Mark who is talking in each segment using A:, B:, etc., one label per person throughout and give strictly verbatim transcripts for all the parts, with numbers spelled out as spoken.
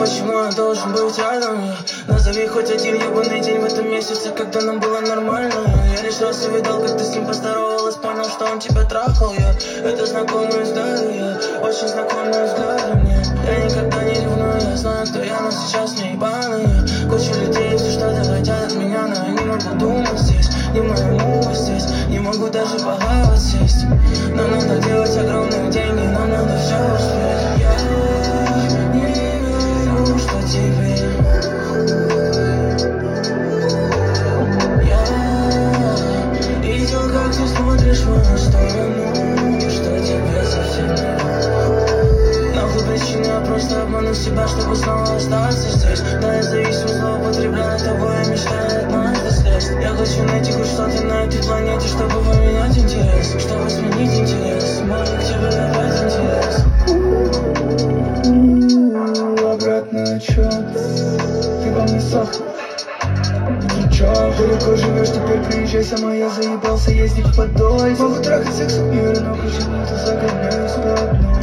A: почему я должен быть рядом? Назови хоть один ебаный день в этом месяце, когда нам было нормально. Я лишь раз увидел, как ты с ним поздоровалась, понял, что он тебя трахал. Я это знакомые взгляды, я очень знакомые взгляды мне. Я никогда не ревную, я знаю, кто я, но сейчас не ебаный. Куча людей, все что-то хотят от меня, но я не могу думать здесь. Не моему здесь, не могу даже поплавать сесть. Нам надо делать огромные деньги, нам надо все успеть. Я не верю, что тебе я видел, как ты смотришь в мою сторону, что тебе совсем не нахуй причины, я просто обману себя, чтобы снова остаться здесь. Да, я зависим, злоупотребляю тобой, я мечтаю однажды слезть. Я хочу найти хоть что-то на этой планете, чтобы поменять интерес, чтобы сменить интерес, может к тебе опять интерес.
B: Обратный отчет, ты во мне сахар. Ты чё, далеко живешь, теперь приезжай сама, я заебался ездить в подой. Могу трахать сексом мира, но почему-то загоняюсь по одной.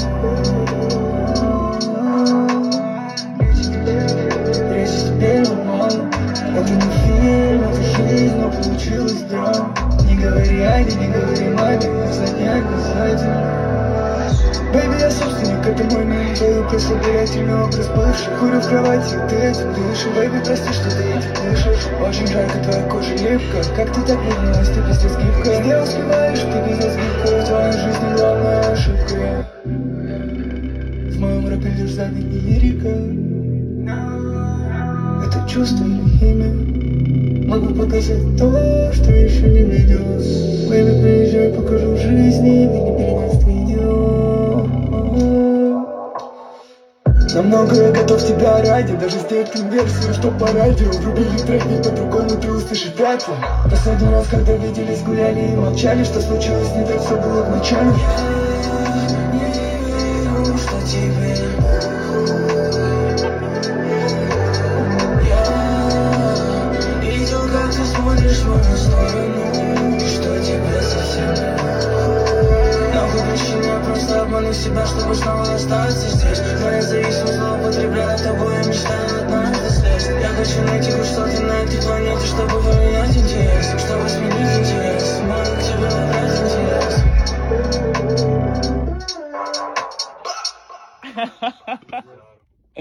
B: Речь теперь нормально, это не фильм, это жизнь, но получилось драма. Не говори Айде, не говори маме, но за ней обязательно. Бэйби, я собственник, это мой мир. Твою пресс-обаятельный образ бывший. Курю в кровати, ты этим дышишь. Бэйби, прости, что ты этим дышишь. Очень жарко, твоя кожа липка. Как ты так вернулась, ты пиздец гибкая. Где успеваешь, ты пиздец гибкая. Твоя жизнь главная ошибка. В моем рэпе лишь задник не лирика. Это чувство или химия. Могу показать то, что еще не видел. Бэйби, приезжай, покажу в жизни. Ты не передаст видео. Намного я готов тебя ради, даже сделать конверсию, что по радио. Врубили трек, ведь по-другому ты услышишь пятла. Последний раз, когда виделись, гуляли и молчали. Что случилось не так, все было в начале.
A: Я не верю, что тебе я видел, как ты смотришь в мою сторону, что тебе совсем не нахуй причины, я просто обману себя, чтобы снова остаться здесь. Моя зависимость, злоупотребляю тобой, я мечтаю однажды слезть. Я хочу найти хоть что-то на этой планете, чтобы поменять интерес, чтобы сменить интерес, может к тебе опять интерес.